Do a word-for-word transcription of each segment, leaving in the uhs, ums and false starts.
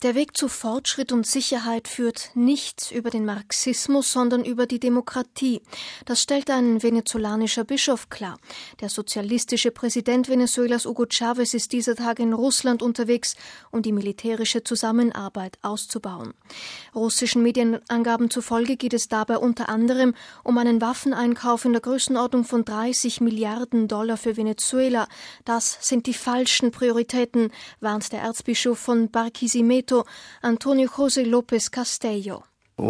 Der Weg zu Fortschritt und Sicherheit führt nicht über den Marxismus, sondern über die Demokratie. Das stellt ein venezolanischer Bischof klar. Der sozialistische Präsident Venezuelas Hugo Chávez ist dieser Tage in Russland unterwegs, um die militärische Zusammenarbeit auszubauen. Russischen Medienangaben zufolge geht es dabei unter anderem um einen Waffeneinkauf in der Größenordnung von dreißig Milliarden Dollar für Venezuela. Das sind die falschen Prioritäten, warnt der Erzbischof von Barquisimeto, Antonio José López Castello.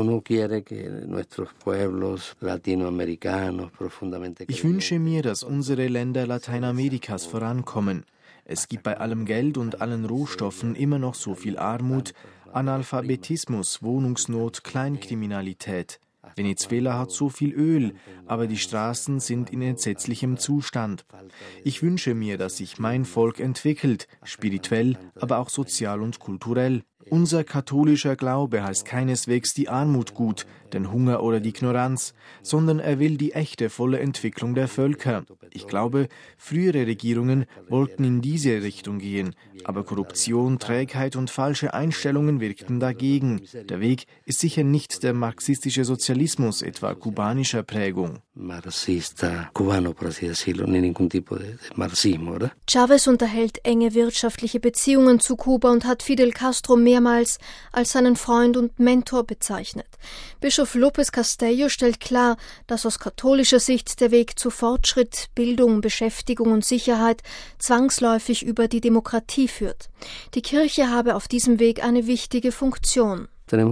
Ich wünsche mir, dass unsere Länder Lateinamerikas vorankommen. Es gibt bei allem Geld und allen Rohstoffen immer noch so viel Armut, Analphabetismus, Wohnungsnot, Kleinkriminalität. Venezuela hat so viel Öl, aber die Straßen sind in entsetzlichem Zustand. Ich wünsche mir, dass sich mein Volk entwickelt, spirituell, aber auch sozial und kulturell. Unser katholischer Glaube heißt keineswegs die Armut gut, den Hunger oder die Ignoranz, sondern er will die echte, volle Entwicklung der Völker. Ich glaube, frühere Regierungen wollten in diese Richtung gehen, aber Korruption, Trägheit und falsche Einstellungen wirkten dagegen. Der Weg ist sicher nicht der marxistische Sozialismus, etwa kubanischer Prägung. Chávez unterhält enge wirtschaftliche Beziehungen zu Kuba und hat Fidel Castro mehrmals als seinen Freund und Mentor bezeichnet. Bischof López Castello stellt klar, dass aus katholischer Sicht der Weg zu Fortschritt, Bildung, Beschäftigung und Sicherheit zwangsläufig über die Demokratie führt. Die Kirche habe auf diesem Weg eine wichtige Funktion.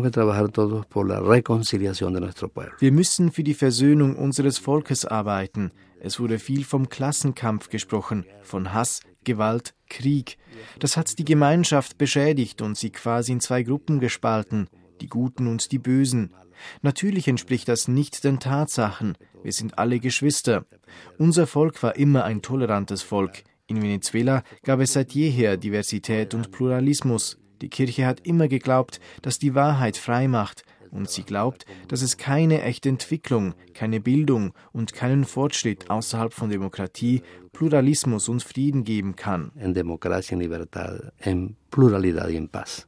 Wir müssen für die Versöhnung unseres Volkes arbeiten. Es wurde viel vom Klassenkampf gesprochen, von Hass, Gewalt, Krieg. Das hat die Gemeinschaft beschädigt und sie quasi in zwei Gruppen gespalten, die Guten und die Bösen. Natürlich entspricht das nicht den Tatsachen. Wir sind alle Geschwister. Unser Volk war immer ein tolerantes Volk. In Venezuela gab es seit jeher Diversität und Pluralismus. Die Kirche hat immer geglaubt, dass die Wahrheit frei macht. Und sie glaubt, dass es keine echte Entwicklung, keine Bildung und keinen Fortschritt außerhalb von Demokratie, Pluralismus und Frieden geben kann. En democracia, en libertad, en pluralidad y en paz.